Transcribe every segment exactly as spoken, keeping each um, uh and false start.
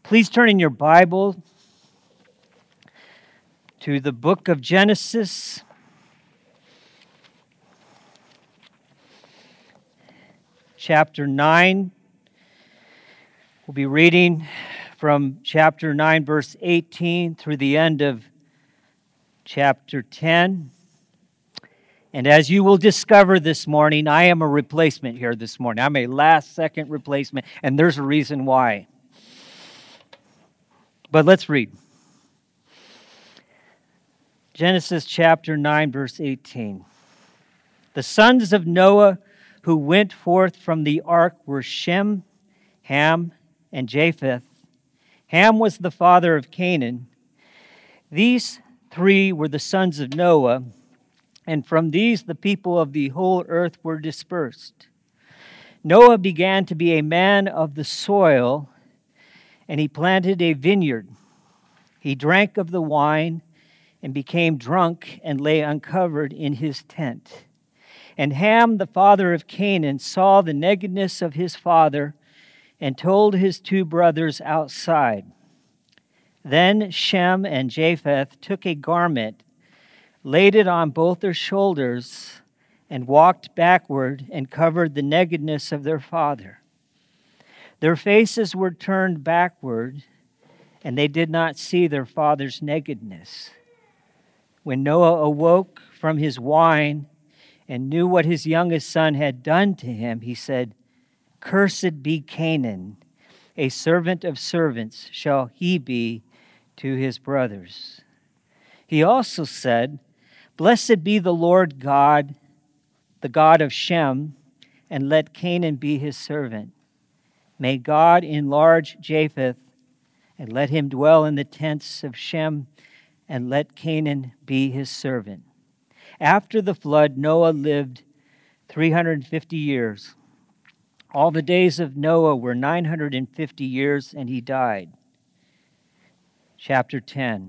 Please turn in your Bible to the book of Genesis. Chapter nine. We'll be reading from chapter nine, verse eighteen, through the end of chapter ten. And as you will discover this morning, I am a replacement here this morning. I'm a last-second replacement, and there's a reason why. But let's read. Genesis chapter nine, verse eighteen. The sons of Noah who went forth from the ark were Shem, Ham, and Japheth. Ham was the father of Canaan. These three were the sons of Noah, and from these the people of the whole earth were dispersed. Noah began to be a man of the soil, and he planted a vineyard. He drank of the wine and became drunk and lay uncovered in his tent. And Ham, the father of Canaan, saw the nakedness of his father and told his two brothers outside. Then Shem and Japheth took a garment, laid it on both their shoulders, and walked backward and covered the nakedness of their father. Their faces were turned backward, and they did not see their father's nakedness. When Noah awoke from his wine and knew what his youngest son had done to him, he said, "Cursed be Canaan, a servant of servants shall he be to his brothers." He also said, "Blessed be the Lord God, the God of Shem, and let Canaan be his servant. May God enlarge Japheth, and let him dwell in the tents of Shem, and let Canaan be his servant." After the flood, Noah lived three hundred fifty years. All the days of Noah were nine hundred fifty years, and he died. Chapter ten.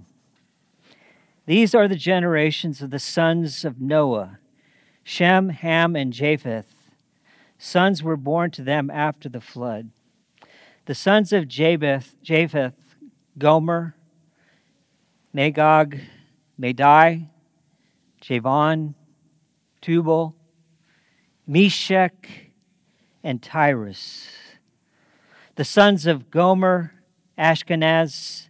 These are the generations of the sons of Noah, Shem, Ham, and Japheth. Sons were born to them after the flood. The sons of Japheth, Japheth, Gomer, Magog, Madai, Javan, Tubal, Meshech, and Tyrus. The sons of Gomer, Ashkenaz,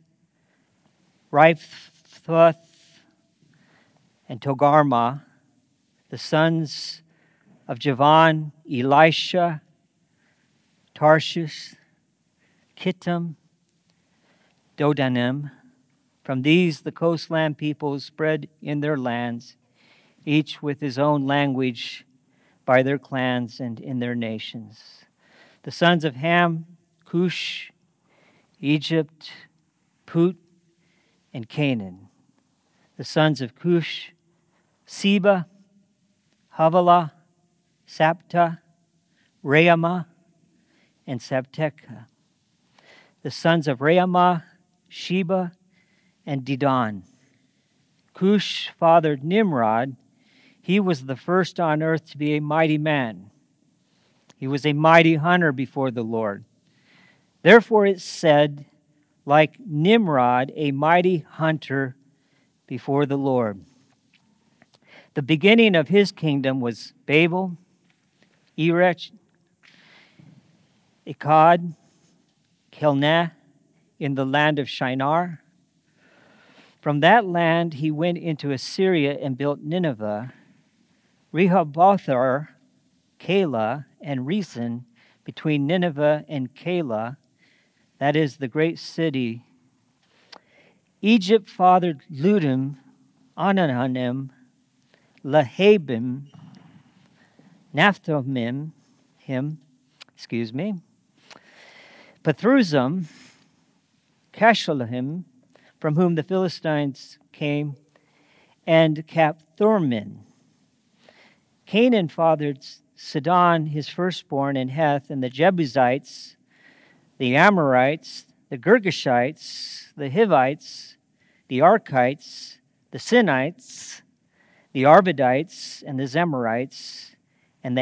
Riphthoth, and Togarmah. The sons of Javan, Elisha, Tarshish, Kittim, Dodanim. From these the coastland peoples spread in their lands, each with his own language, by their clans and in their nations. The sons of Ham, Cush, Egypt, Put, and Canaan. The sons of Cush, Seba, Havilah, Sapta, Reamah, and Sabteka. The sons of Reamah, Sheba, and Dedan. Cush fathered Nimrod. He was the first on earth to be a mighty man. He was a mighty hunter before the Lord. Therefore it said, like Nimrod, a mighty hunter before the Lord. The beginning of his kingdom was Babel, Erech, Akkad, Calneh, in the land of Shinar. From that land he went into Assyria and built Nineveh, Rehobothar, Calah, and Resen, between Nineveh and Calah, that is the great city. Egypt fathered Ludim, Ananim, Lahabim, Naphthomim, him, excuse me, Pathruzim, Cashalahim, from whom the Philistines came, and Capthormin. Canaan fathered Sidon, his firstborn, and Heth, and the Jebusites, the Amorites, the Girgashites, the Hivites, the Archites, the Sinites, the Arvadites, and the Zemarites, and the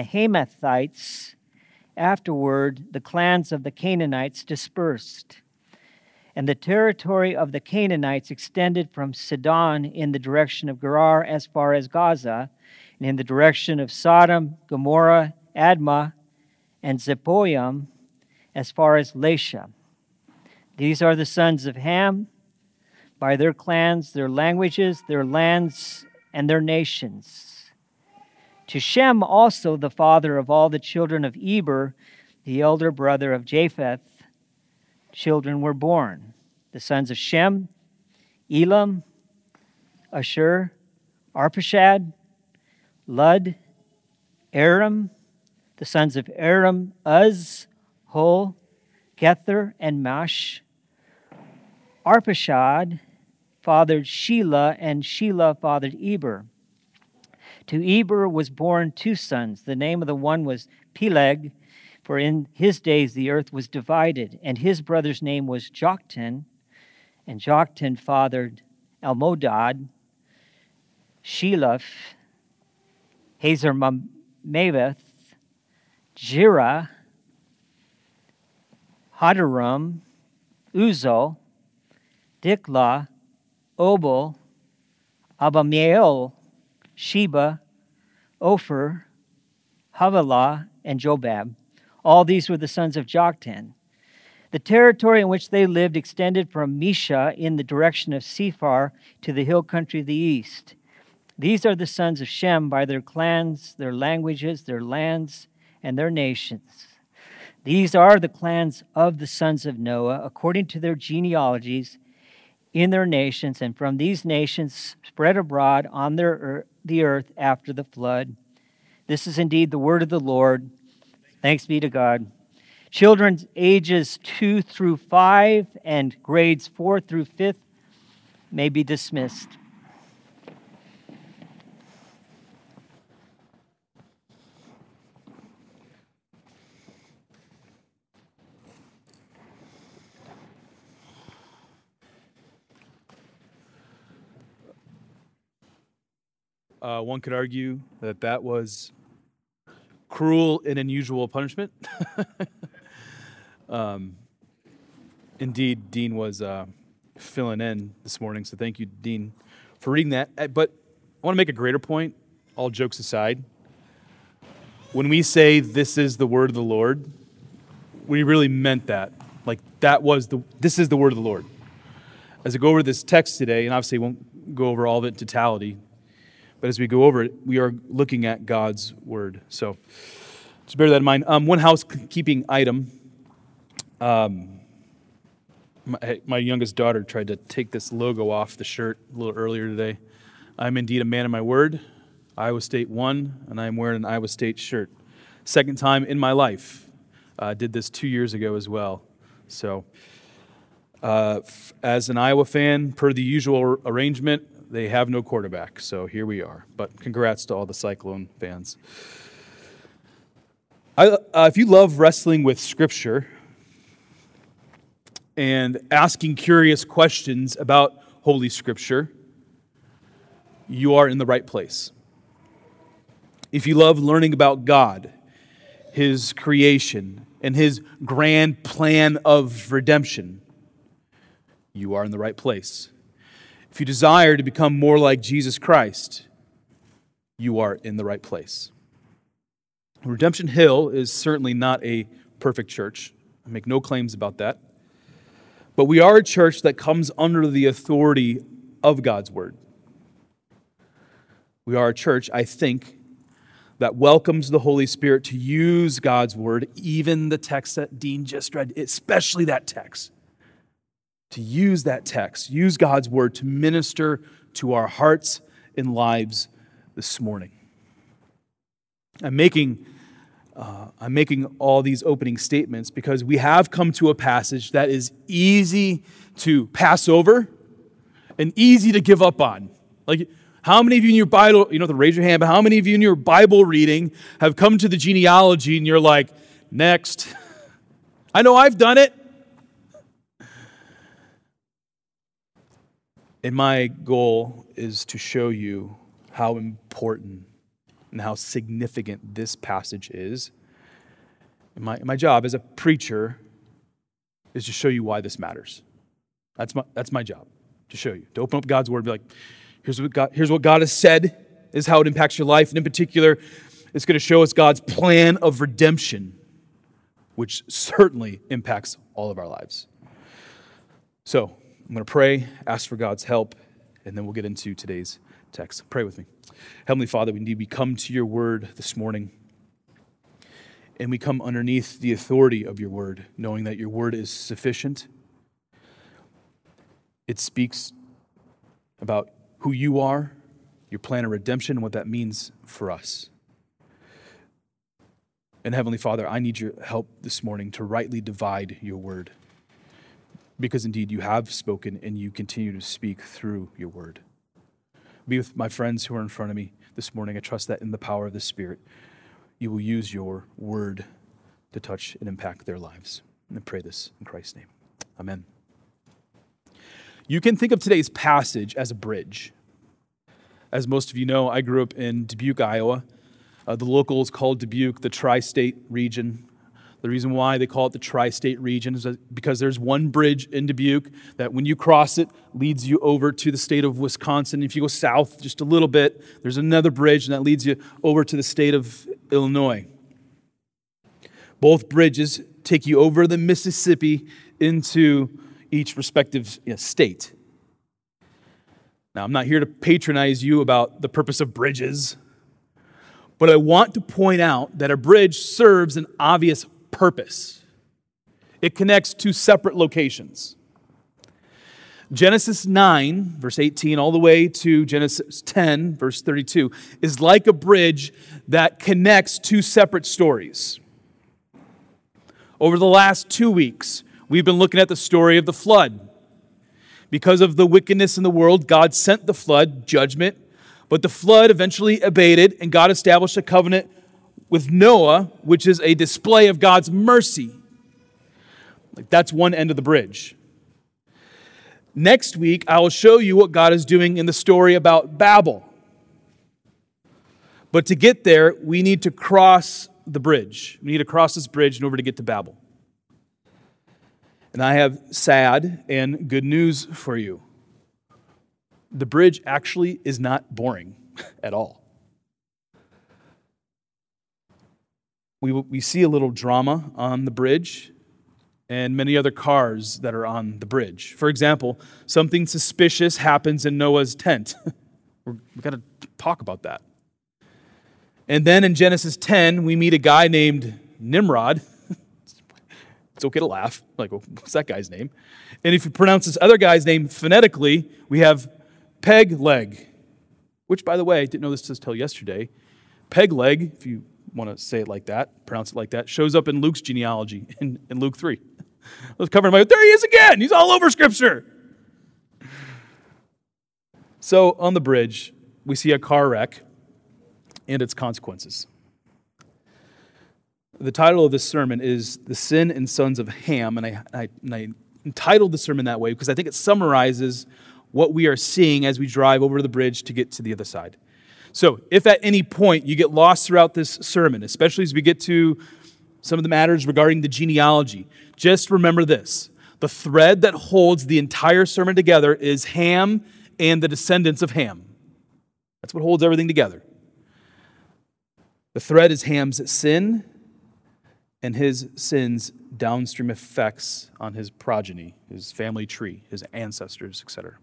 Hamathites. Afterward, the clans of the Canaanites dispersed. And the territory of the Canaanites extended from Sidon in the direction of Gerar as far as Gaza, and in the direction of Sodom, Gomorrah, Admah, and Zeboim as far as Lasha. These are the sons of Ham, by their clans, their languages, their lands, and their nations. To Shem also, the father of all the children of Eber, the elder brother of Japheth, children were born. The sons of Shem, Elam, Ashur, Arpachshad, Lud, Aram. The sons of Aram, Uz, Hul, Gether, and Mash. Arpachshad fathered Shelah, and Shelah fathered Eber. To Eber was born two sons. The name of the one was Peleg, for in his days the earth was divided, and his brother's name was Joktan, and Joktan fathered Almodad, Sheleph, Hazarmaveth, Jirah, Hadaram, Uzo, Diklah, Obal, Abamiel, Sheba, Ophir, Havilah, and Jobab. All these were the sons of Joktan. The territory in which they lived extended from Mesha in the direction of Sephar to the hill country of the east. These are the sons of Shem by their clans, their languages, their lands, and their nations. These are the clans of the sons of Noah, according to their genealogies in their nations, and from these nations spread abroad on their earth, the earth after the flood. This is indeed the word of the Lord. Thanks be to God. Children's ages two through five and grades four through fifth may be dismissed. Uh, one could argue that that was cruel and unusual punishment. um, indeed, Dean was uh, filling in this morning, so thank you, Dean, for reading that. But I want to make a greater point, all jokes aside. When we say this is the word of the Lord, we really meant that. Like, that was the, this is the word of the Lord. As I go over this text today, and obviously won't go over all of it in totality, but as we go over it, we are looking at God's word. So just bear that in mind. Um, one housekeeping item. Um, my, my youngest daughter tried to take this logo off the shirt a little earlier today. I'm indeed a man of my word. Iowa State won, and I'm wearing an Iowa State shirt. Second time in my life. I uh, did this two years ago as well. So uh, f- as an Iowa fan, per the usual arrangement, they have no quarterback, so here we are. But congrats to all the Cyclone fans. I, uh, if you love wrestling with Scripture and asking curious questions about Holy Scripture, you are in the right place. If you love learning about God, His creation, and His grand plan of redemption, you are in the right place. If you desire to become more like Jesus Christ, you are in the right place. Redemption Hill is certainly not a perfect church. I make no claims about that. But we are a church that comes under the authority of God's Word. We are a church, I think, that welcomes the Holy Spirit to use God's Word, even the text that Dean just read, especially that text. To use that text, use God's Word to minister to our hearts and lives this morning. I'm making, uh, I'm making all these opening statements because we have come to a passage that is easy to pass over and easy to give up on. Like, how many of you in your Bible, you don't have to raise your hand, but how many of you in your Bible reading have come to the genealogy and you're like, next? I know I've done it. And my goal is to show you how important and how significant this passage is. And my, my job as a preacher is to show you why this matters. That's my, that's my job, to show you, to open up God's word and be like, here's what God, here's what God has said, is how it impacts your life. And in particular, it's going to show us God's plan of redemption, which certainly impacts all of our lives. So I'm going to pray, ask for God's help, and then we'll get into today's text. Pray with me. Heavenly Father, we indeed we come to your word this morning, and we come underneath the authority of your word, knowing that your word is sufficient. It speaks about who you are, your plan of redemption, and what that means for us. And Heavenly Father, I need your help this morning to rightly divide your word, because indeed you have spoken and you continue to speak through your word. Be with my friends who are in front of me this morning. I trust that in the power of the Spirit, you will use your word to touch and impact their lives. And I pray this in Christ's name. Amen. You can think of today's passage as a bridge. As most of you know, I grew up in Dubuque, Iowa. Uh, the locals called Dubuque the tri-state region. The reason why they call it the tri-state region is because there's one bridge in Dubuque that when you cross it, leads you over to the state of Wisconsin. If you go south just a little bit, there's another bridge, and that leads you over to the state of Illinois. Both bridges take you over the Mississippi into each respective you know, state. Now, I'm not here to patronize you about the purpose of bridges, but I want to point out that a bridge serves an obvious purpose. It connects two separate locations. Genesis nine, verse eighteen, all the way to Genesis ten, verse thirty-two, is like a bridge that connects two separate stories. Over the last two weeks, we've been looking at the story of the flood. Because of the wickedness in the world, God sent the flood, judgment, but the flood eventually abated, and God established a covenant with Noah, which is a display of God's mercy. Like that's one end of the bridge. Next week, I will show you what God is doing in the story about Babel. But to get there, we need to cross the bridge. We need to cross this bridge in order to get to Babel. And I have sad and good news for you. The bridge actually is not boring at all. We, we see a little drama on the bridge and many other cars that are on the bridge. For example, something suspicious happens in Noah's tent. We've got to talk about that. And then in Genesis ten, we meet a guy named Nimrod. It's okay to laugh. Like, well, what's that guy's name? And if you pronounce this other guy's name phonetically, we have Peg-leg, which, by the way, I didn't know this until yesterday. Peg-leg, if you want to say it like that, pronounce it like that, shows up in Luke's genealogy in, in Luke three. I was covering my, there he is again. He's all over Scripture. So on the bridge, we see a car wreck and its consequences. The title of this sermon is The Sin and Sons of Ham, and I, I, and I entitled the sermon that way because I think it summarizes what we are seeing as we drive over the bridge to get to the other side. So if at any point you get lost throughout this sermon, especially as we get to some of the matters regarding the genealogy, just remember this. The thread that holds the entire sermon together is Ham and the descendants of Ham. That's what holds everything together. The thread is Ham's sin and his sin's downstream effects on his progeny, his family tree, his ancestors, et cetera.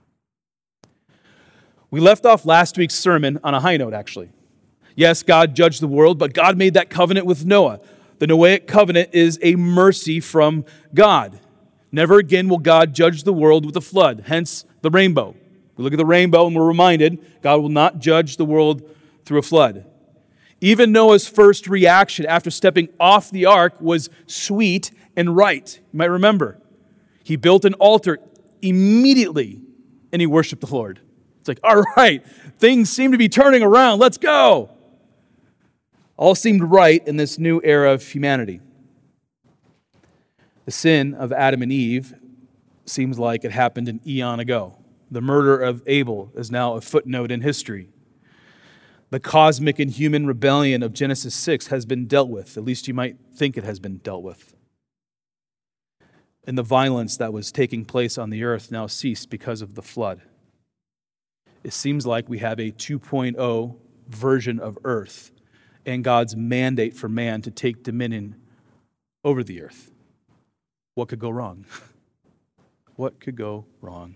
We left off last week's sermon on a high note, actually. Yes, God judged the world, but God made that covenant with Noah. The Noahic covenant is a mercy from God. Never again will God judge the world with a flood, hence the rainbow. We look at the rainbow and we're reminded God will not judge the world through a flood. Even Noah's first reaction after stepping off the ark was sweet and right. You might remember. He built an altar immediately and he worshiped the Lord. It's like, all right, things seem to be turning around. Let's go. All seemed right in this new era of humanity. The sin of Adam and Eve seems like it happened an eon ago. The murder of Abel is now a footnote in history. The cosmic and human rebellion of Genesis six has been dealt with. At least you might think it has been dealt with. and the violence that was taking place on the earth now ceased because of the flood. It seems like we have a two point oh version of earth and God's mandate for man to take dominion over the earth. What could go wrong? What could go wrong?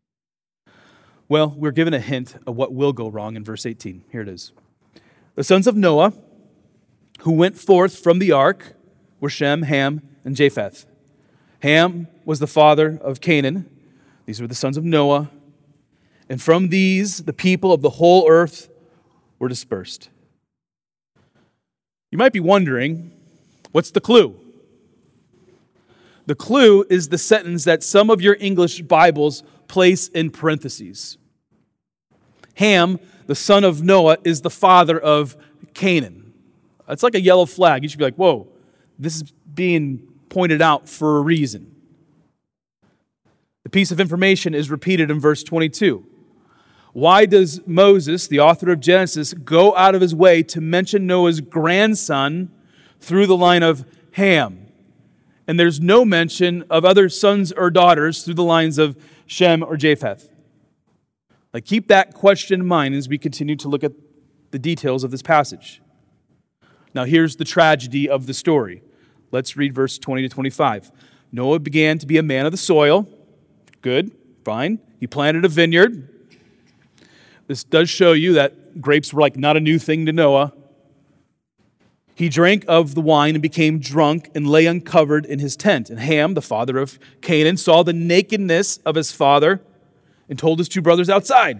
Well, we're given a hint of what will go wrong in verse eighteen. Here it is. The sons of Noah who went forth from the ark were Shem, Ham, and Japheth. Ham was the father of Canaan. These were the sons of Noah. And from these, the people of the whole earth were dispersed. You might be wondering, what's the clue? The clue is the sentence that some of your English Bibles place in parentheses. Ham, the son of Noah, is the father of Canaan. It's like a yellow flag. You should be like, whoa, this is being pointed out for a reason. The piece of information is repeated in verse twenty-two. Why does Moses, the author of Genesis, go out of his way to mention Noah's grandson through the line of Ham? And there's no mention of other sons or daughters through the lines of Shem or Japheth. Like, keep that question in mind as we continue to look at the details of this passage. Now, here's the tragedy of the story. Let's read verse twenty to twenty-five. Noah began to be a man of the soil. Good, fine. He planted a vineyard. This does show you that grapes were like not a new thing to Noah. He drank of the wine and became drunk and lay uncovered in his tent. And Ham, the father of Canaan, saw the nakedness of his father and told his two brothers outside.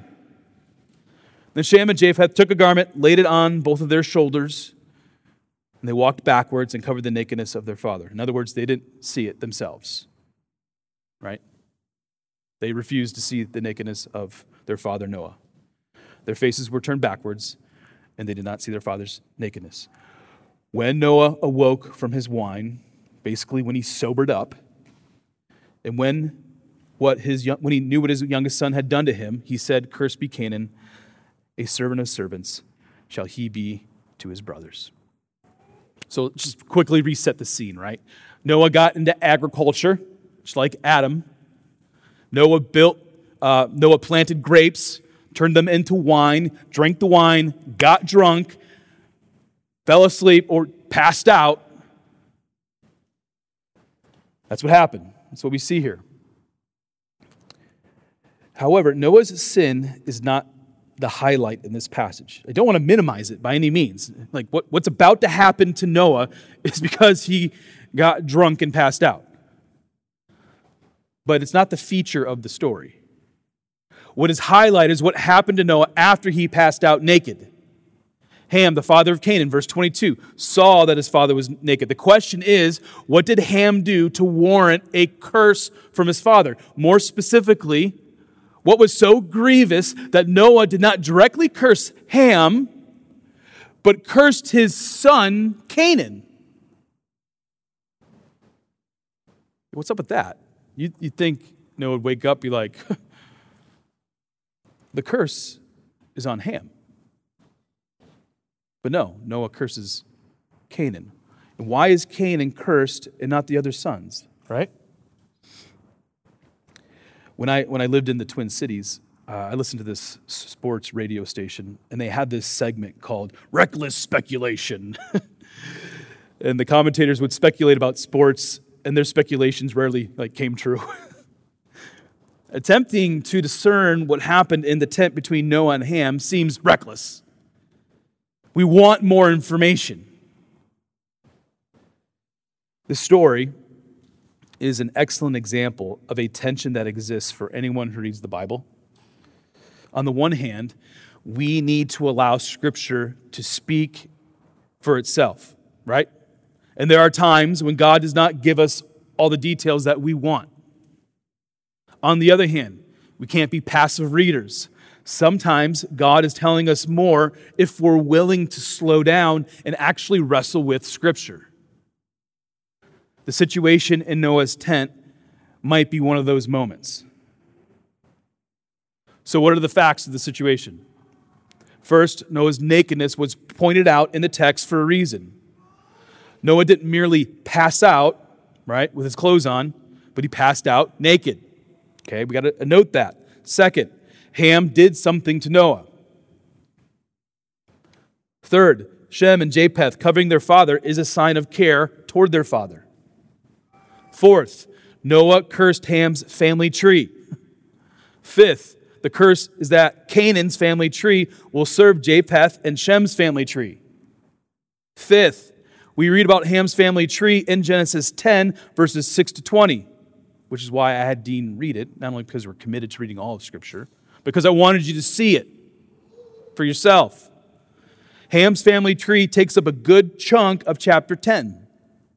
Then Shem and Japheth took a garment, laid it on both of their shoulders, and they walked backwards and covered the nakedness of their father. In other words, they didn't see it themselves. Right? They refused to see the nakedness of their father Noah. Their faces were turned backwards, and they did not see their father's nakedness. When Noah awoke from his wine, basically when he sobered up, and when what his when he knew what his youngest son had done to him, he said, "Cursed be Canaan, a servant of servants shall he be to his brothers." So just quickly reset the scene, right? Noah got into agriculture, just like Adam. Noah built, uh, Noah planted grapes, turned them into wine, drank the wine, got drunk, fell asleep, or passed out. That's what happened. That's what we see here. However, Noah's sin is not the highlight in this passage. I don't want to minimize it by any means. Like what, what's about to happen to Noah is because he got drunk and passed out. But it's not the feature of the story. What is highlighted is what happened to Noah after he passed out naked. Ham, the father of Canaan, verse twenty-two, saw that his father was naked. The question is, what did Ham do to warrant a curse from his father? More specifically, what was so grievous that Noah did not directly curse Ham, but cursed his son Canaan? What's up with that? You you think Noah would wake up, be like, the curse is on Ham. But no, Noah curses Canaan. And why is Canaan cursed and not the other sons, right? When I when I lived in the Twin Cities, uh, I listened to this sports radio station, and they had this segment called Reckless Speculation. And the commentators would speculate about sports, and their speculations rarely like came true. Attempting to discern what happened in the tent between Noah and Ham seems reckless. We want more information. The story is an excellent example of a tension that exists for anyone who reads the Bible. On the one hand, we need to allow Scripture to speak for itself, right? And there are times when God does not give us all the details that we want. On the other hand, we can't be passive readers. Sometimes God is telling us more if we're willing to slow down and actually wrestle with Scripture. The situation in Noah's tent might be one of those moments. So what are the facts of the situation? First, Noah's nakedness was pointed out in the text for a reason. Noah didn't merely pass out, right, with his clothes on, but he passed out naked. Okay, we got to note that. Second, Ham did something to Noah. Third, Shem and Japheth covering their father is a sign of care toward their father. Fourth, Noah cursed Ham's family tree. Fifth, the curse is that Canaan's family tree will serve Japheth and Shem's family tree. Fifth, we read about Ham's family tree in Genesis ten, verses six to twenty, which is why I had Dean read it, not only because we're committed to reading all of Scripture, because I wanted you to see it for yourself. Ham's family tree takes up a good chunk of chapter ten.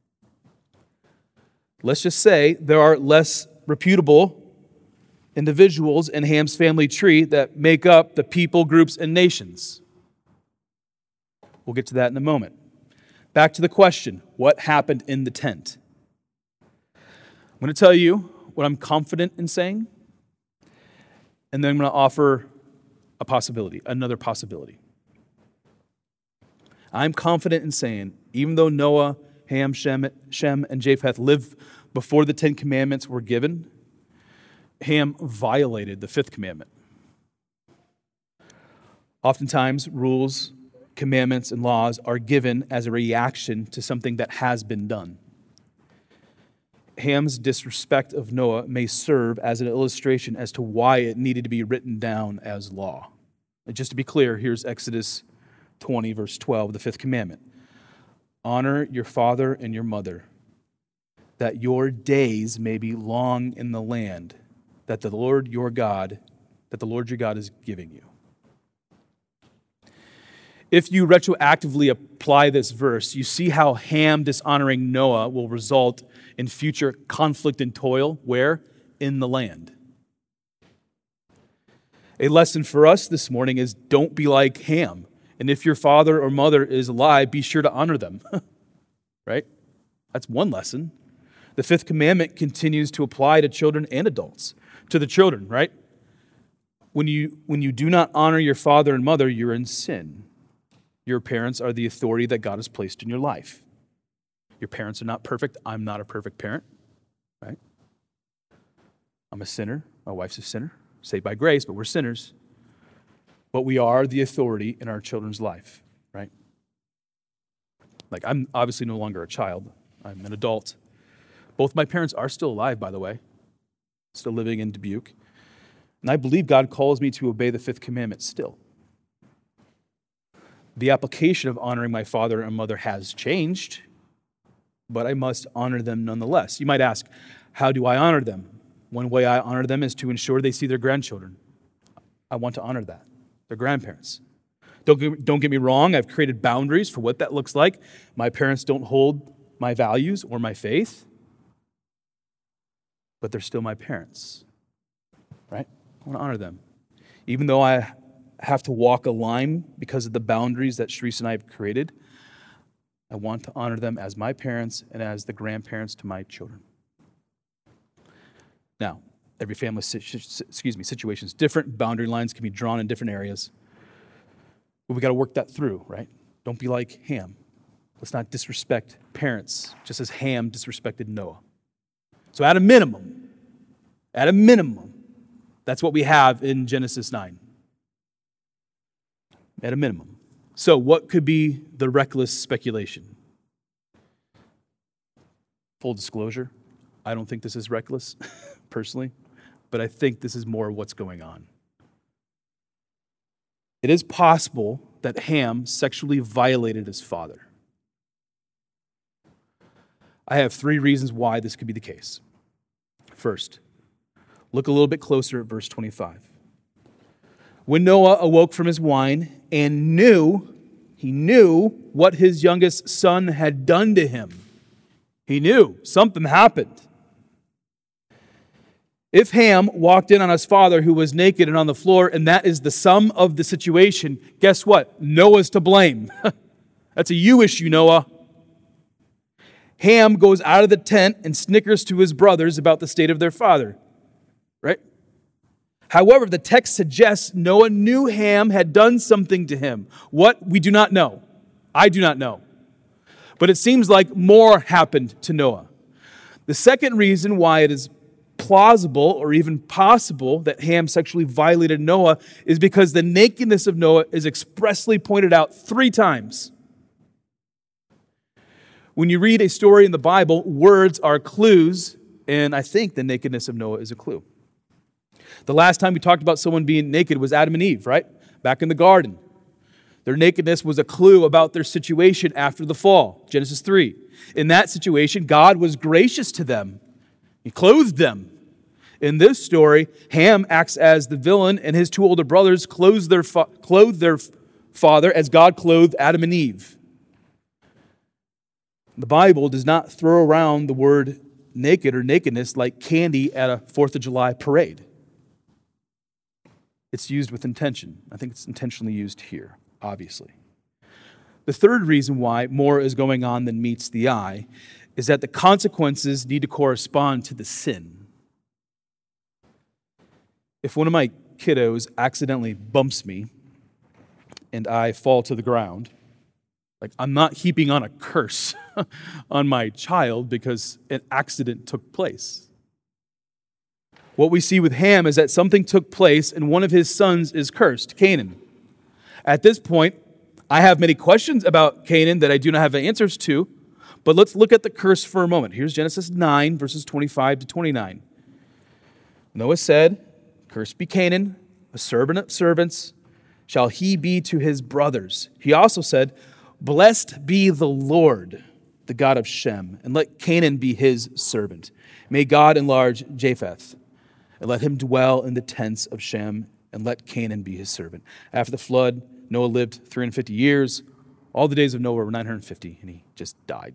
Let's just say there are less reputable individuals in Ham's family tree that make up the people, groups, and nations. We'll get to that in a moment. Back to the question, what happened in the tent? I'm going to tell you what I'm confident in saying, and then I'm going to offer a possibility, another possibility. I'm confident in saying, even though Noah, Ham, Shem, Shem, and Japheth lived before the Ten Commandments were given, Ham violated the fifth commandment. Oftentimes, rules, commandments, and laws are given as a reaction to something that has been done. Ham's disrespect of Noah may serve as an illustration as to why it needed to be written down as law. And just to be clear, here's Exodus twenty, verse twelve, the fifth commandment. Honor your father and your mother, that your days may be long in the land that the Lord your God, that the Lord your God is giving you. If you retroactively apply this verse, you see how Ham dishonoring Noah will result in future conflict and toil. Where? In the land. A lesson for us this morning is don't be like Ham. And if your father or mother is alive, be sure to honor them. Right? That's one lesson. The fifth commandment continues to apply to children and adults. To the children, right? When you, when you do not honor your father and mother, you're in sin. Your parents are the authority that God has placed in your life. Your parents are not perfect. I'm not a perfect parent, right? I'm a sinner. My wife's a sinner. Saved by grace, but we're sinners. But we are the authority in our children's life, right? Like, I'm obviously no longer a child. I'm an adult. Both my parents are still alive, by the way, still living in Dubuque. And I believe God calls me to obey the fifth commandment still. The application of honoring my father and mother has changed, but I must honor them nonetheless. You might ask, how do I honor them? One way I honor them is to ensure they see their grandchildren. I want to honor that, their grandparents. Don't get, don't get me wrong, I've created boundaries for what that looks like. My parents don't hold my values or my faith, but they're still my parents, right? I want to honor them. Even though I have to walk a line because of the boundaries that Sharice and I have created, I want to honor them as my parents and as the grandparents to my children. Now, every family, excuse me, situation is different. Boundary lines can be drawn in different areas. But we got to work that through, right? Don't be like Ham. Let's not disrespect parents, just as Ham disrespected Noah. So at a minimum, at a minimum, that's what we have in Genesis nine. At a minimum. So what could be the reckless speculation? Full disclosure, I don't think this is reckless, personally, but I think this is more what's going on. It is possible that Ham sexually violated his father. I have three reasons why this could be the case. First, look a little bit closer at verse twenty-five. When Noah awoke from his wine and knew, he knew what his youngest son had done to him. He knew something happened. If Ham walked in on his father who was naked and on the floor, and that is the sum of the situation, guess what? Noah's to blame. That's a you issue, Noah. Ham goes out of the tent and snickers to his brothers about the state of their father. Right? However, the text suggests Noah knew Ham had done something to him. What? We do not know. I do not know. But it seems like more happened to Noah. The second reason why it is plausible or even possible that Ham sexually violated Noah is because the nakedness of Noah is expressly pointed out three times. When you read a story in the Bible, words are clues, and I think the nakedness of Noah is a clue. The last time we talked about someone being naked was Adam and Eve, right? Back in the garden. Their nakedness was a clue about their situation after the fall, Genesis three. In that situation, God was gracious to them. He clothed them. In this story, Ham acts as the villain, and his two older brothers clothe their, fa- clothe their father as God clothed Adam and Eve. The Bible does not throw around the word naked or nakedness like candy at a fourth of July parade. It's used with intention. I think it's intentionally used here, obviously. The third reason why more is going on than meets the eye is that the consequences need to correspond to the sin. If one of my kiddos accidentally bumps me and I fall to the ground, like I'm not heaping on a curse on my child because an accident took place. What we see with Ham is that something took place and one of his sons is cursed, Canaan. At this point, I have many questions about Canaan that I do not have answers to, but let's look at the curse for a moment. Here's Genesis nine, verses twenty-five to twenty-nine. Noah said, "Cursed be Canaan, a servant of servants, shall he be to his brothers." He also said, "Blessed be the Lord, the God of Shem, and let Canaan be his servant. May God enlarge Japheth, and let him dwell in the tents of Shem, and let Canaan be his servant." After the flood, Noah lived three hundred fifty years. All the days of Noah were nine hundred fifty, and he just died.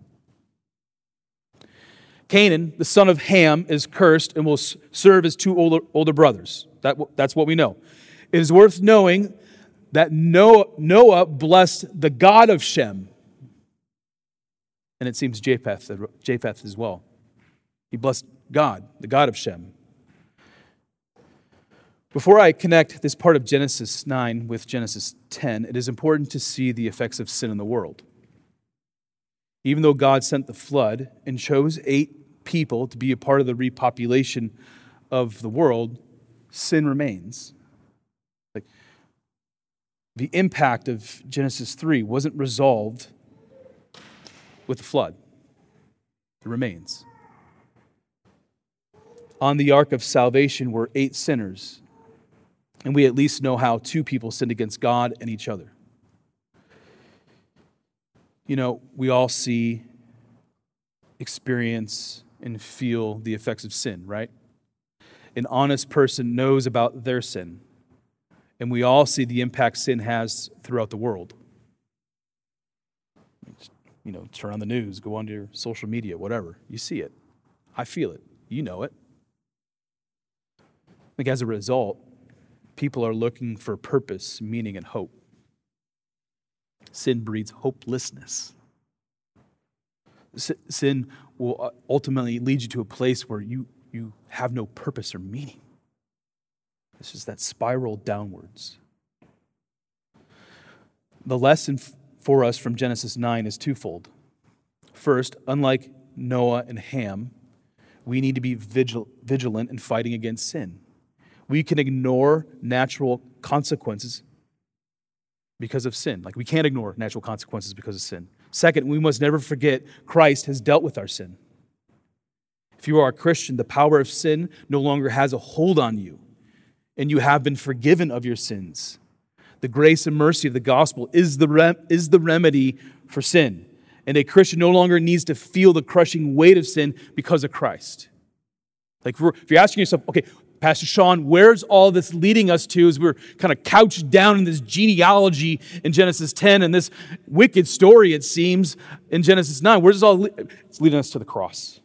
Canaan, the son of Ham, is cursed and will serve his two older, older brothers. That, that's what we know. It is worth knowing that Noah, Noah blessed the God of Shem. And it seems Japheth, Japheth as well. He blessed God, the God of Shem. Before I connect this part of Genesis nine with Genesis ten, it is important to see the effects of sin in the world. Even though God sent the flood and chose eight people to be a part of the repopulation of the world, sin remains. Like, the impact of Genesis three wasn't resolved with the flood. It remains. On the ark of salvation were eight sinners, and we at least know how two people sinned against God and each other. You know, we all see, experience, and feel the effects of sin, right? An honest person knows about their sin, and we all see the impact sin has throughout the world. You know, turn on the news, go onto your social media, whatever. You see it. I feel it. You know it. Like, as a result, people are looking for purpose, meaning, and hope. Sin breeds hopelessness. Sin will ultimately lead you to a place where you, you have no purpose or meaning. It's just that spiral downwards. The lesson for us from Genesis nine is twofold. First, unlike Noah and Ham, we need to be vigil- vigilant in fighting against sin. We can ignore natural consequences because of sin. Like, we can't ignore natural consequences because of sin. Second, we must never forget Christ has dealt with our sin. If you are a Christian, the power of sin no longer has a hold on you, and you have been forgiven of your sins. The grace and mercy of the gospel is the rem- is the remedy for sin. And a Christian no longer needs to feel the crushing weight of sin because of Christ. Like, if you're asking yourself, okay, Pastor Sean, where's all this leading us to as we're kind of couched down in this genealogy in Genesis ten and this wicked story, it seems, in Genesis nine? Where's it all le- It's leading us to the cross.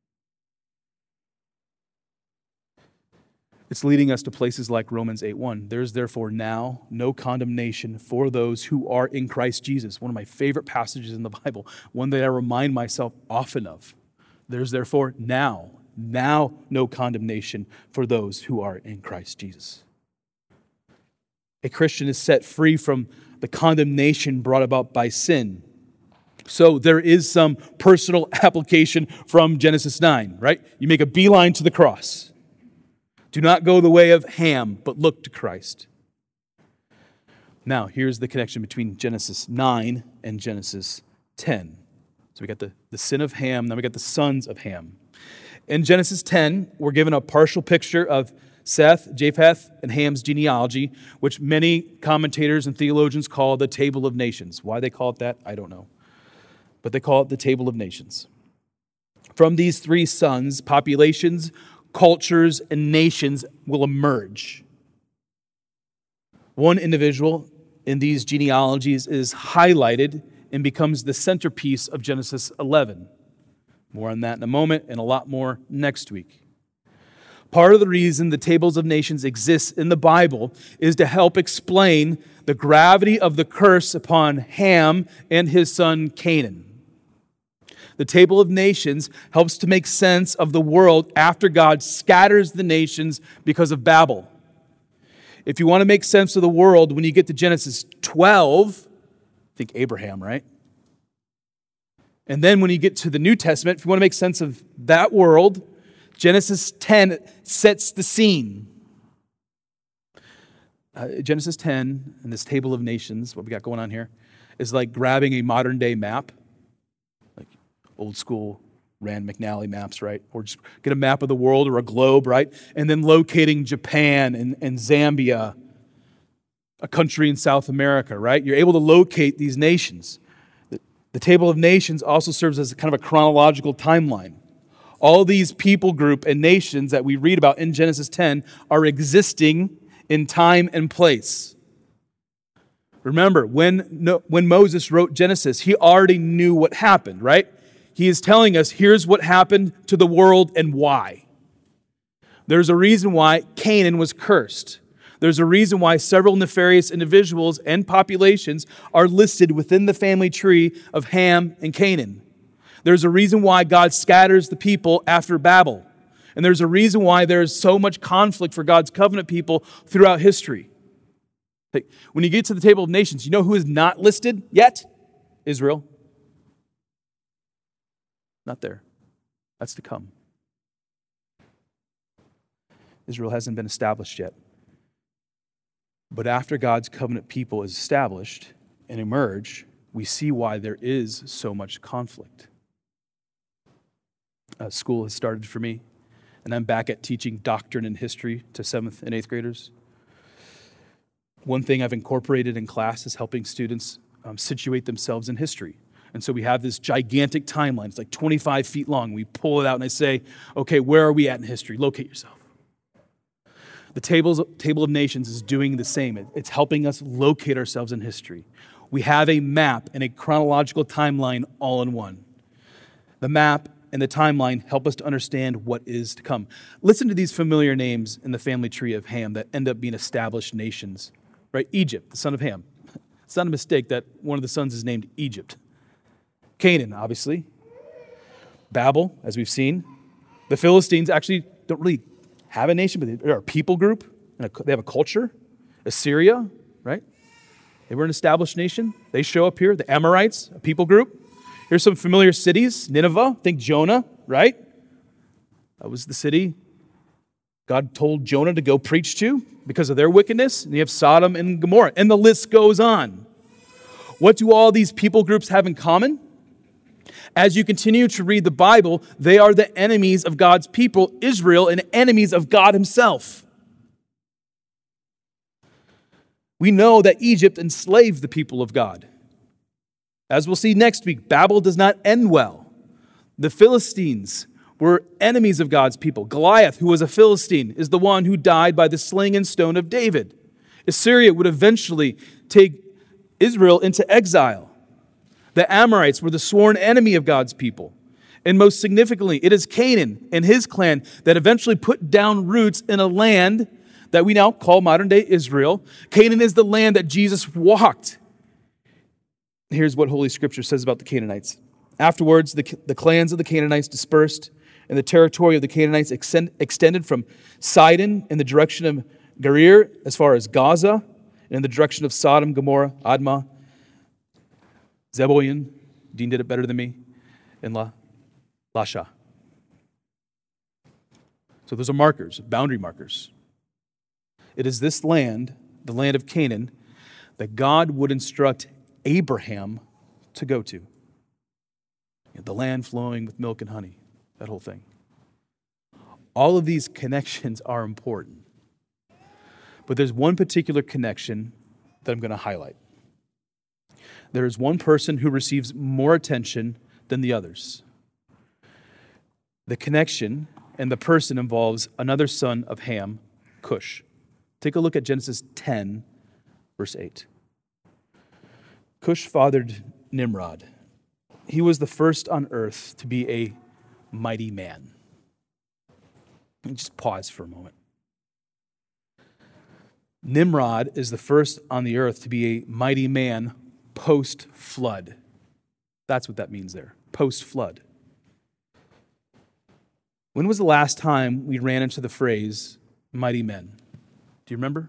It's leading us to places like Romans eight one. There's therefore now no condemnation for those who are in Christ Jesus. One of my favorite passages in the Bible, one that I remind myself often of. There's therefore now Now, no condemnation for those who are in Christ Jesus. A Christian is set free from the condemnation brought about by sin. So there is some personal application from Genesis nine, right? You make a beeline to the cross. Do not go the way of Ham, but look to Christ. Now, here's the connection between Genesis nine and Genesis ten. So we got the, the sin of Ham, then we got the sons of Ham. In Genesis ten, we're given a partial picture of Seth, Japheth, and Ham's genealogy, which many commentators and theologians call the Table of Nations. Why they call it that, I don't know. But they call it the Table of Nations. From these three sons, populations, cultures, and nations will emerge. One individual in these genealogies is highlighted and becomes the centerpiece of Genesis eleven. More on that in a moment, and a lot more next week. Part of the reason the Tables of Nations exists in the Bible is to help explain the gravity of the curse upon Ham and his son Canaan. The Table of Nations helps to make sense of the world after God scatters the nations because of Babel. If you want to make sense of the world, when you get to Genesis twelve, think Abraham, right? And then when you get to the New Testament, if you want to make sense of that world, Genesis ten sets the scene. Uh, Genesis ten, and this Table of Nations, what we got going on here, is like grabbing a modern day map, like old school Rand McNally maps, right? Or just get a map of the world or a globe, right? And then locating Japan and, and Zambia, a country in South America, right? You're able to locate these nations. The, the Table of Nations also serves as kind of a chronological timeline. All these people group and nations that we read about in Genesis ten are existing in time and place. Remember, when, when Moses wrote Genesis, he already knew what happened, right? He is telling us, here's what happened to the world and why. There's a reason why Canaan was cursed. There's a reason why several nefarious individuals and populations are listed within the family tree of Ham and Canaan. There's a reason why God scatters the people after Babel. And there's a reason why there is so much conflict for God's covenant people throughout history. When you get to the Table of Nations, you know who is not listed yet? Israel. Not there. That's to come. Israel hasn't been established yet. But after God's covenant people is established and emerge, we see why there is so much conflict. Uh, school has started for me, and I'm back at teaching doctrine and history to seventh and eighth graders. One thing I've incorporated in class is helping students um, situate themselves in history. And so we have this gigantic timeline. It's like twenty-five feet long. We pull it out and I say, okay, where are we at in history? Locate yourself. The tables, Table of Nations is doing the same. It's helping us locate ourselves in history. We have a map and a chronological timeline all in one. The map and the timeline help us to understand what is to come. Listen to these familiar names in the family tree of Ham that end up being established nations. Right? Egypt, the son of Ham. It's not a mistake that one of the sons is named Egypt. Canaan, obviously. Babel, as we've seen. The Philistines actually don't really have a nation, but they're a people group. And they have a culture. Assyria, right? They were an established nation. They show up here. The Amorites, a people group. Here's some familiar cities. Nineveh, think Jonah, right? That was the city God told Jonah to go preach to because of their wickedness. And you have Sodom and Gomorrah. And the list goes on. What do all these people groups have in common? As you continue to read the Bible, they are the enemies of God's people, Israel, and enemies of God himself. We know that Egypt enslaved the people of God. As we'll see next week, Babel does not end well. The Philistines were enemies of God's people. Goliath, who was a Philistine, is the one who died by the sling and stone of David. Assyria would eventually take Israel into exile. The Amorites were the sworn enemy of God's people. And most significantly, it is Canaan and his clan that eventually put down roots in a land that we now call modern-day Israel. Canaan is the land that Jesus walked. Here's what Holy Scripture says about the Canaanites. Afterwards, the, the clans of the Canaanites dispersed, and the territory of the Canaanites extend, extended from Sidon in the direction of Gerar as far as Gaza, and in the direction of Sodom, Gomorrah, Admah, Zeboian, Dean did it better than me. In La, Lasha. So those are markers, boundary markers. It is this land, the land of Canaan, that God would instruct Abraham to go to. The land flowing with milk and honey, that whole thing. All of these connections are important. But there's one particular connection that I'm going to highlight. There is one person who receives more attention than the others. The connection and the person involves another son of Ham, Cush. Take a look at Genesis ten, verse eight. Cush fathered Nimrod. He was the first on earth to be a mighty man. Just pause for a moment. Nimrod is the first on the earth to be a mighty man post-flood. That's what that means there, post-flood. When was the last time we ran into the phrase, mighty men? Do you remember?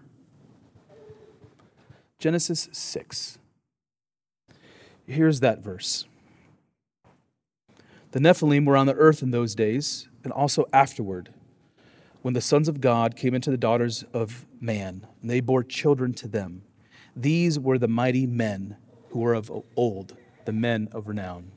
Genesis six. Here's that verse. The Nephilim were on the earth in those days, and also afterward, when the sons of God came into the daughters of man, and they bore children to them. These were the mighty men who were of old, the men of renown.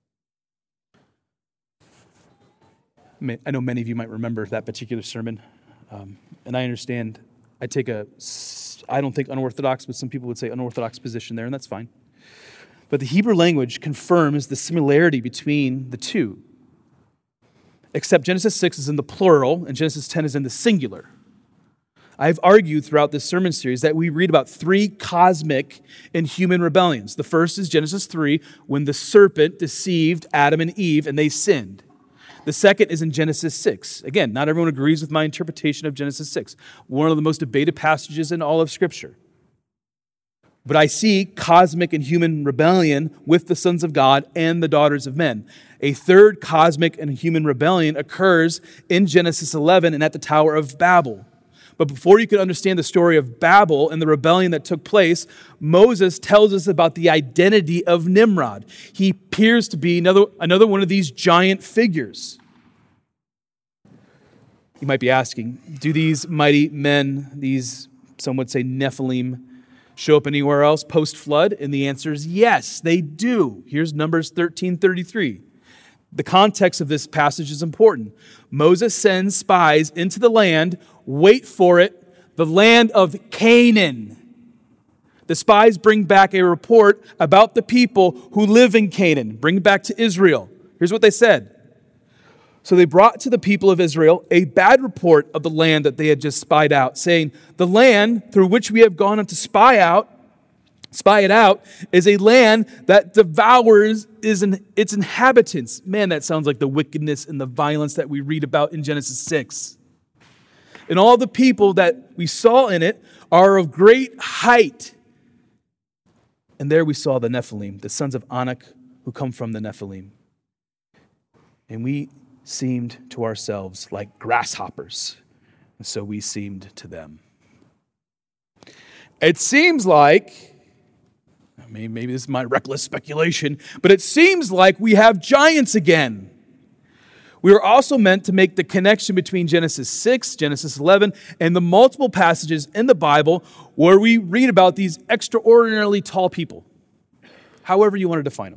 I know many of you might remember that particular sermon, um, and I understand I take a, I don't think unorthodox, but some people would say unorthodox position there, and that's fine. But the Hebrew language confirms the similarity between the two, except Genesis six is in the plural and Genesis ten is in the singular. I've argued throughout this sermon series that we read about three cosmic and human rebellions. The first is Genesis three, when the serpent deceived Adam and Eve and they sinned. The second is in Genesis six. Again, not everyone agrees with my interpretation of Genesis six. One of the most debated passages in all of Scripture. But I see cosmic and human rebellion with the sons of God and the daughters of men. A third cosmic and human rebellion occurs in Genesis eleven and at the Tower of Babel. But before you can understand the story of Babel and the rebellion that took place, Moses tells us about the identity of Nimrod. He appears to be another, another one of these giant figures. You might be asking, do these mighty men, these, some would say Nephilim, show up anywhere else post-flood? And the answer is yes, they do. Here's Numbers thirteen thirty-three. The context of this passage is important. Moses sends spies into the land, wait for it, the land of Canaan. The spies bring back a report about the people who live in Canaan, bring it back to Israel. Here's what they said. So they brought to the people of Israel a bad report of the land that they had just spied out, saying, the land through which we have gone to spy out, spy it out, is a land that devours is in, its inhabitants. Man, that sounds like the wickedness and the violence that we read about in Genesis six. And all the people that we saw in it are of great height. And there we saw the Nephilim, the sons of Anak who come from the Nephilim. And we seemed to ourselves like grasshoppers, and so we seemed to them. It seems like, I mean, maybe this is my reckless speculation, but it seems like we have giants again. We are also meant to make the connection between Genesis six, Genesis eleven, and the multiple passages in the Bible where we read about these extraordinarily tall people, however you want to define them.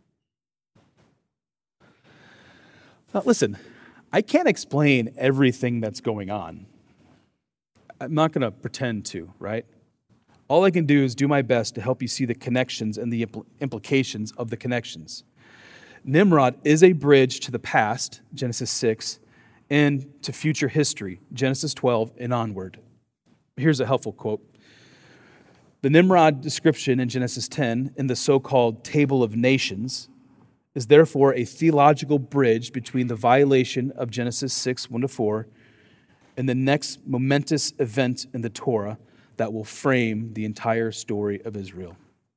Now, listen, I can't explain everything that's going on. I'm not going to pretend to, right? All I can do is do my best to help you see the connections and the impl- implications of the connections. Nimrod is a bridge to the past, Genesis six, and to future history, Genesis twelve and onward. Here's a helpful quote. The Nimrod description in Genesis ten in the so-called Table of Nations is therefore a theological bridge between the violation of Genesis six, one to four, and the next momentous event in the Torah that will frame the entire story of Israel.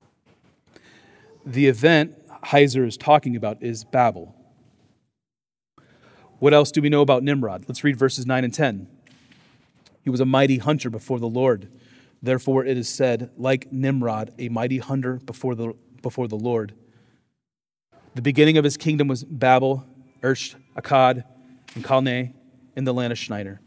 The event Heiser is talking about is Babel. What else do we know about Nimrod? Let's read verses nine and ten. He was a mighty hunter before the Lord. Therefore it is said, like Nimrod, a mighty hunter before the, before the Lord. The beginning of his kingdom was Babel, Erch, Akkad, and Calneh in the land of Shinar.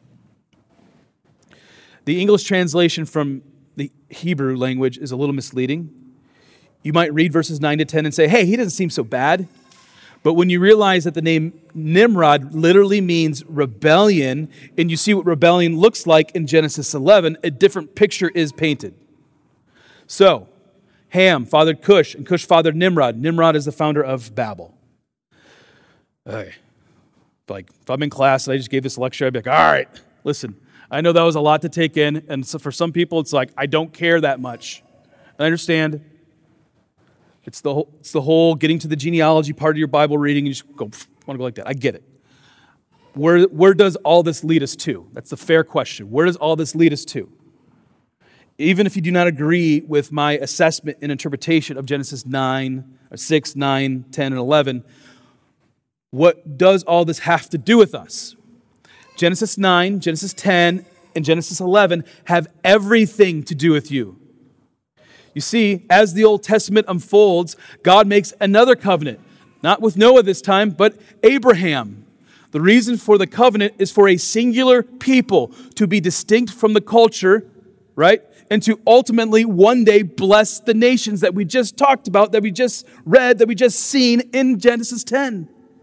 The English translation from the Hebrew language is a little misleading. You might read verses nine to ten and say, hey, he doesn't seem so bad. But when you realize that the name Nimrod literally means rebellion, and you see what rebellion looks like in Genesis eleven, a different picture is painted. So, Ham fathered Cush, and Cush fathered Nimrod. Nimrod is the founder of Babel. Okay. Like, if I'm in class and I just gave this lecture, I'd be like, all right, listen, I know that was a lot to take in, and so for some people, it's like, I don't care that much. I understand. It's the whole, it's the whole getting to the genealogy part of your Bible reading, and you just go, want to go like that. I get it. Where, where does all this lead us to? That's the fair question. Where does all this lead us to? Even if you do not agree with my assessment and interpretation of Genesis nine, or six, nine, ten, and eleven, what does all this have to do with us? Genesis nine, Genesis ten, and Genesis eleven have everything to do with you. You see, as the Old Testament unfolds, God makes another covenant, not with Noah this time, but Abraham. The reason for the covenant is for a singular people to be distinct from the culture, right? And to ultimately one day bless the nations that we just talked about, that we just read, that we just seen in Genesis ten.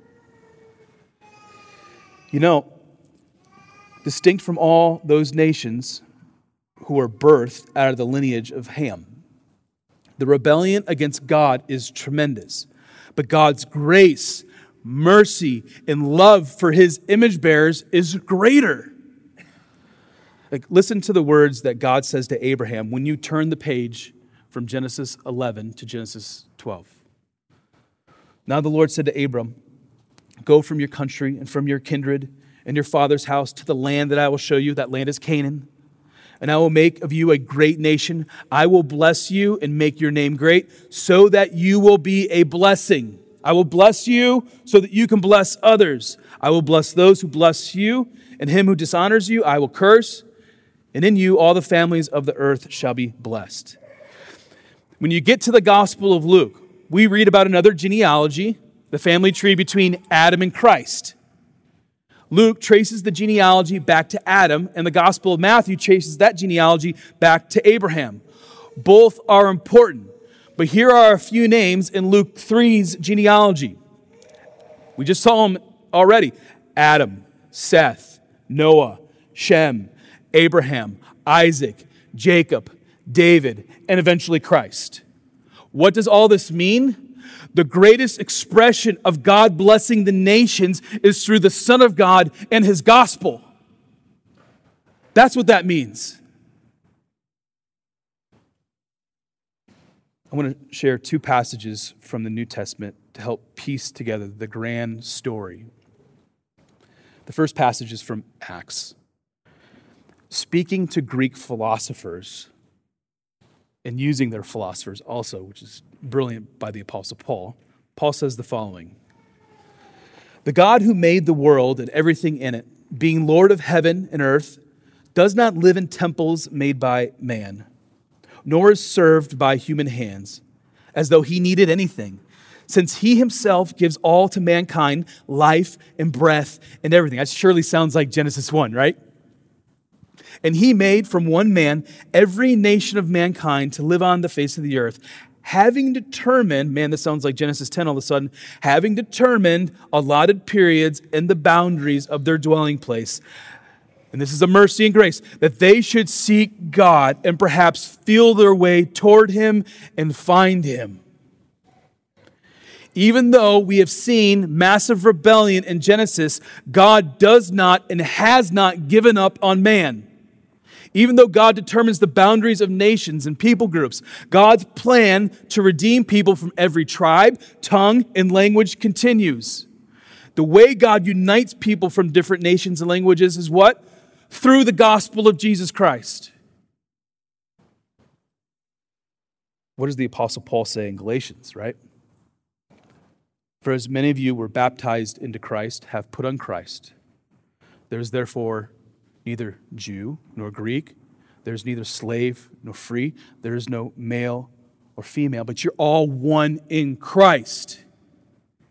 You know, distinct from all those nations who were birthed out of the lineage of Ham. The rebellion against God is tremendous, but God's grace, mercy, and love for his image bearers is greater. Like, listen to the words that God says to Abraham when you turn the page from Genesis eleven to Genesis twelve. Now the Lord said to Abram, go from your country and from your kindred and your father's house to the land that I will show you. That land is Canaan. And I will make of you a great nation. I will bless you and make your name great so that you will be a blessing. I will bless you so that you can bless others. I will bless those who bless you, and him who dishonors you I will curse. And in you all the families of the earth shall be blessed. When you get to the Gospel of Luke, we read about another genealogy, the family tree between Adam and Christ. Luke traces the genealogy back to Adam, and the Gospel of Matthew traces that genealogy back to Abraham. Both are important, but here are a few names in Luke three's genealogy. We just saw them already. Adam, Seth, Noah, Shem, Abraham, Isaac, Jacob, David, and eventually Christ. What does all this mean? The greatest expression of God blessing the nations is through the Son of God and his gospel. That's what that means. I want to share two passages from the New Testament to help piece together the grand story. The first passage is from Acts. Speaking to Greek philosophers and using their philosophers also, which is brilliant by the Apostle Paul, Paul says the following. The God who made the world and everything in it, being Lord of heaven and earth, does not live in temples made by man, nor is served by human hands, as though he needed anything, since he himself gives all to mankind, life and breath and everything. That surely sounds like Genesis one, right? And he made from one man every nation of mankind to live on the face of the earth, having determined, man, this sounds like Genesis ten all of a sudden, having determined allotted periods and the boundaries of their dwelling place. And this is a mercy and grace, that they should seek God and perhaps feel their way toward him and find him. Even though we have seen massive rebellion in Genesis, God does not and has not given up on man. Even though God determines the boundaries of nations and people groups, God's plan to redeem people from every tribe, tongue, and language continues. The way God unites people from different nations and languages is what? Through the gospel of Jesus Christ. What does the Apostle Paul say in Galatians, right? For as many of you were baptized into Christ, have put on Christ. There is therefore neither Jew nor Greek. There's neither slave nor free. There is no male or female, but you're all one in Christ.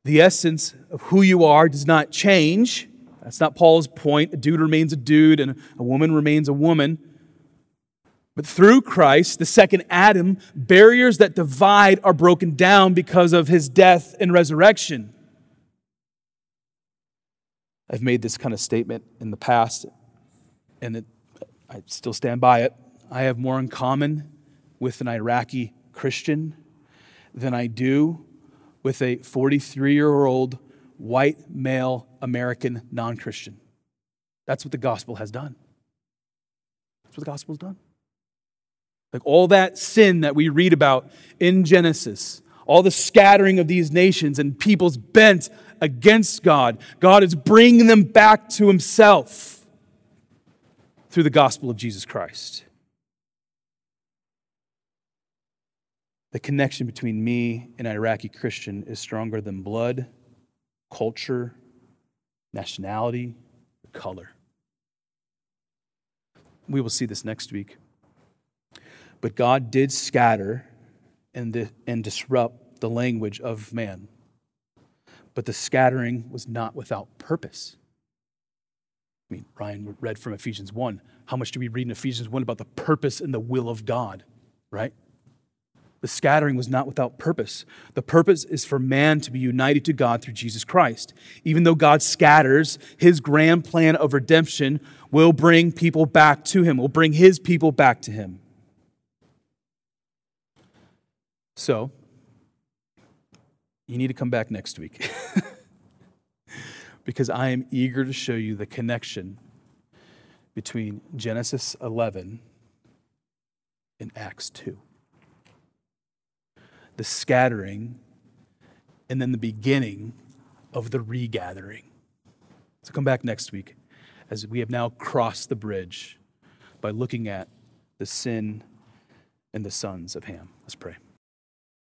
The essence of who you are does not change. That's not Paul's point. A dude remains a dude and a woman remains a woman. But through Christ, the second Adam, barriers that divide are broken down because of his death and resurrection. I've made this kind of statement in the past, and it, I still stand by it. I have more in common with an Iraqi Christian than I do with a forty-three-year-old white male American non-Christian. That's what the gospel has done. That's what the gospel has done. Like all that sin that we read about in Genesis, all the scattering of these nations and peoples bent against God, God is bringing them back to himself through the gospel of Jesus Christ. The connection between me and an Iraqi Christian is stronger than blood, culture, nationality, color. We will see this next week. But God did scatter and, di- and disrupt the language of man. But the scattering was not without purpose. I mean, Ryan read from Ephesians one. How much do we read in Ephesians one about the purpose and the will of God, right? The scattering was not without purpose. The purpose is for man to be united to God through Jesus Christ. Even though God scatters, his grand plan of redemption will bring people back to him, will bring his people back to him. So, you need to come back next week because I am eager to show you the connection between Genesis eleven and Acts two. The scattering and then the beginning of the regathering. So come back next week as we have now crossed the bridge by looking at the sin and the sons of Ham. Let's pray.